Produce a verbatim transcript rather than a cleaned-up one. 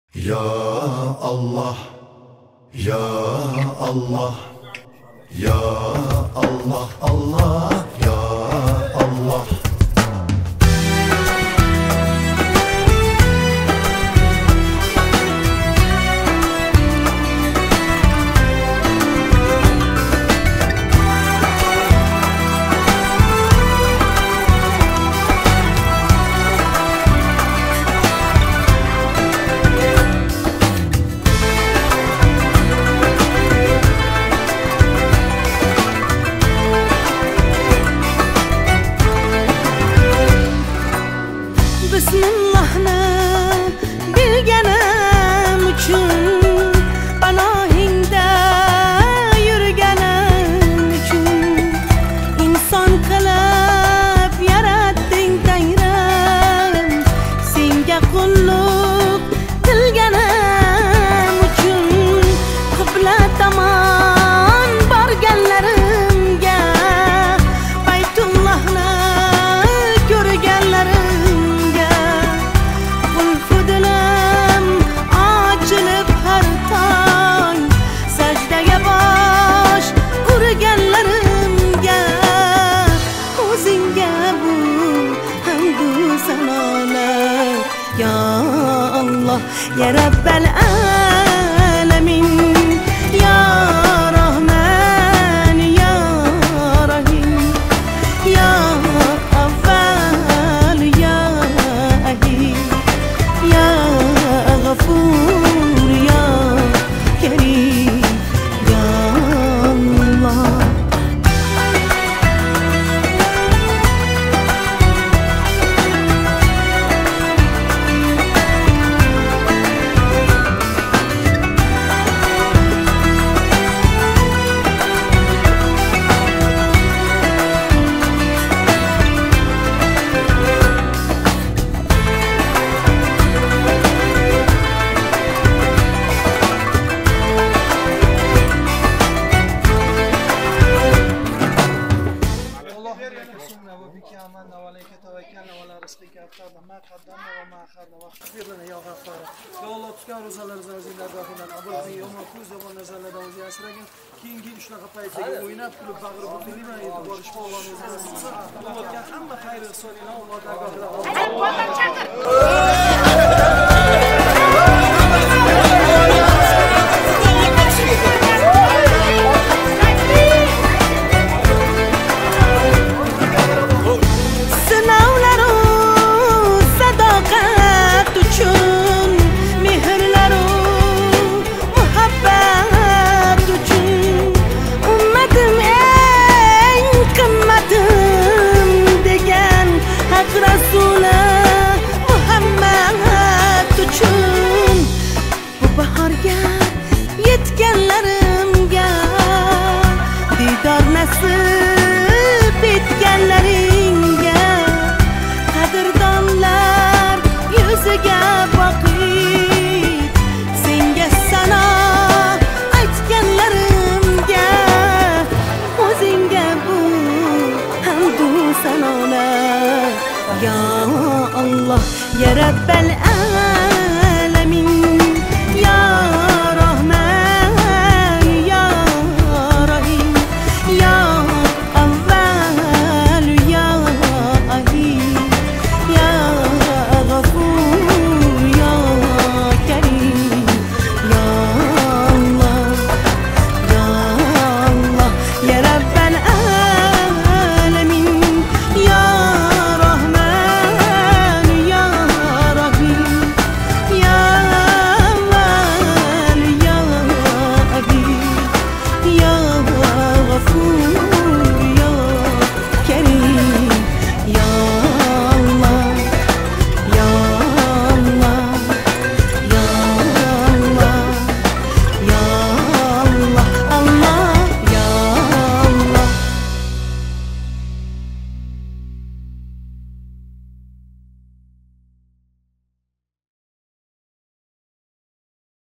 Ya Allah, Ya Allah, Ya Allah, Allah, Ya Allah. Bismillahni bilganim uchun, panohingda yurganim uchun, inson qilib yaratding Tangrim, senga qulluq qilganim uchun, qibla tomon borganlarimga, Baytullahni ko'rganlarim Ya Allah, Ya Rabbal Alamin, Ya Rahman, Ya Rahim, Ya Awwal, Ya Ahid, Ya Ghafur, Ya Karim, Ya Allah. وبك آمنا وعليك توكلنا وعلى رزقك أفطرنا ما قدمنا وما أخرنا واغفر لنا يا غفار. Ya Allah, tutgan ro'zalarimizni zinlar rohidan qabul qil. Yomon ko'z yomon nazarlardan o'zi asragin. Keyingi shunaqa paytga o'ynab kulib bag'ri butunliman e'tibor ishqolamiz. Allohga hamma xayr ihsonini Alloh yetganlarimga didor nasib etganlaringga qadrdonlar yuziga boqib senga sano aytganlarimga o'zingga bu hamdu sanolar Ya Allah, Ya Rabbal